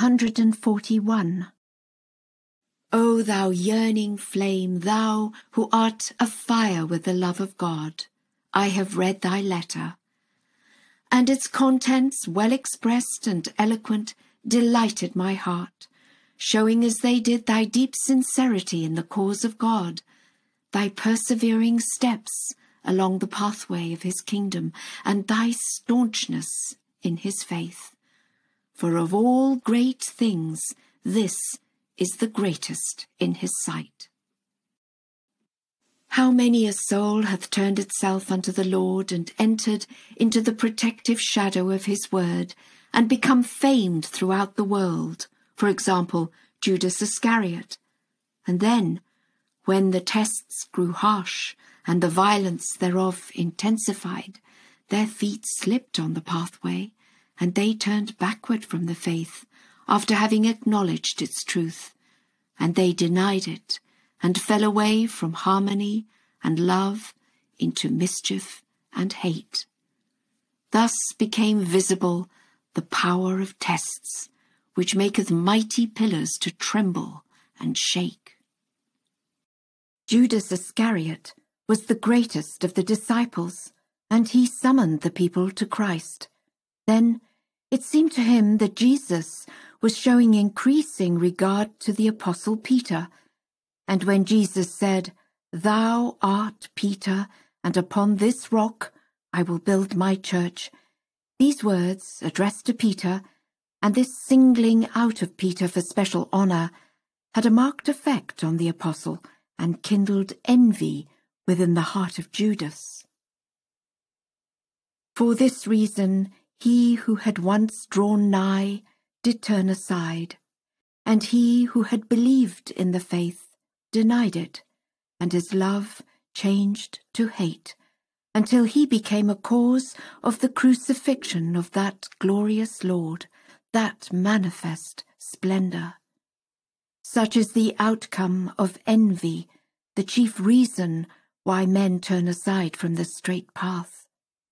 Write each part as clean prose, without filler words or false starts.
141. O thou yearning flame, thou who art afire with the love of God, I have read thy letter, and its contents, well expressed and eloquent, delighted my heart, showing as they did thy deep sincerity in the cause of God, thy persevering steps along the pathway of his kingdom, and thy staunchness in his faith. For of all great things, this is the greatest in his sight. How many a soul hath turned itself unto the Lord, and entered into the protective shadow of his word, and become famed throughout the world, for example, Judas Iscariot. And then, when the tests grew harsh, and the violence thereof intensified, their feet slipped on the pathway, and they turned backward from the faith, after having acknowledged its truth, and they denied it, and fell away from harmony and love into mischief and hate. Thus became visible the power of tests, which maketh mighty pillars to tremble and shake. Judas Iscariot was the greatest of the disciples, and he summoned the people to Christ. Then it seemed to him that Jesus was showing increasing regard to the apostle Peter, and when Jesus said, "Thou art Peter, and upon this rock I will build my church," these words, addressed to Peter, and this singling out of Peter for special honor, had a marked effect on the apostle and kindled envy within the heart of Judas. For this reason, he who had once drawn nigh did turn aside, and he who had believed in the faith denied it, and his love changed to hate, until he became a cause of the crucifixion of that glorious Lord, that manifest splendor. Such is the outcome of envy, the chief reason why men turn aside from the straight path.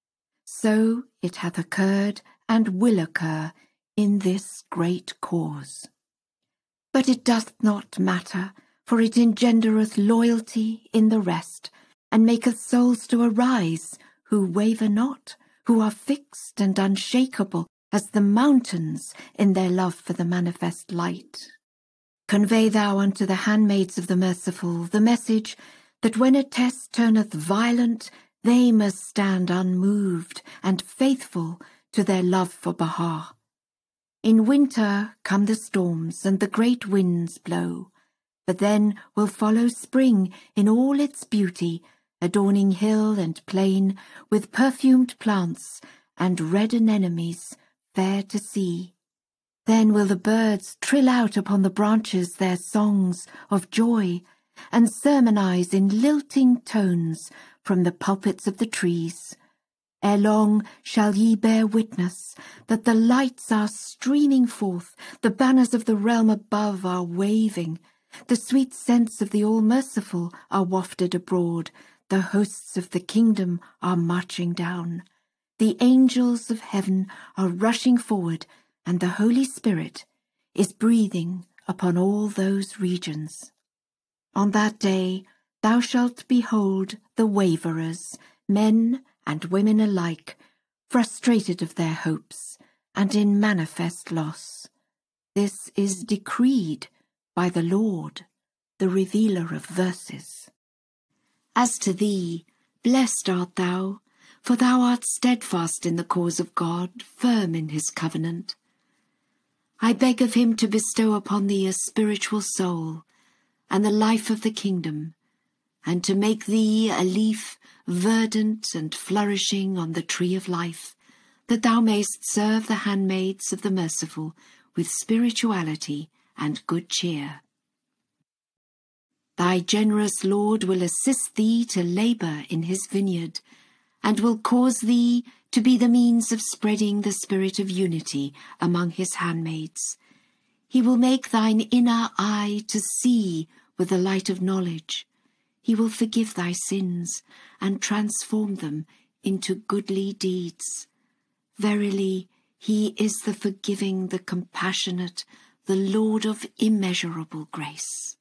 So it hath occurred and will occur in this great cause. But it doth not matter, for it engendereth loyalty in the rest, and maketh souls to arise, who waver not, who are fixed and unshakable as the mountains in their love for the manifest light. Convey thou unto the handmaids of the merciful the message that when a test turneth violent, they must stand unmoved and faithful to their love for Baha. In winter come the storms and the great winds blow, but then will follow spring in all its beauty, adorning hill and plain with perfumed plants and red anemones fair to see. Then will the birds trill out upon the branches their songs of joy, and sermonize in lilting tones from the pulpits of the trees. Ere long shall ye bear witness that the lights are streaming forth, the banners of the realm above are waving, the sweet scents of the All-Merciful are wafted abroad, the hosts of the kingdom are marching down, the angels of heaven are rushing forward, and the Holy Spirit is breathing upon all those regions. On that day thou shalt behold the waverers, men and women alike, frustrated of their hopes and in manifest loss. This is decreed by the Lord, the revealer of verses. As to thee, blessed art thou, for thou art steadfast in the cause of God, firm in his covenant. I beg of him to bestow upon thee a spiritual soul, and the life of the kingdom, and to make thee a leaf verdant and flourishing on the tree of life, that thou mayst serve the handmaids of the merciful with spirituality and good cheer. Thy generous Lord will assist thee to labour in his vineyard, and will cause thee to be the means of spreading the spirit of unity among his handmaids. He will make thine inner eye to see with the light of knowledge. He will forgive thy sins and transform them into goodly deeds. Verily, He is the forgiving, the compassionate, the Lord of immeasurable grace.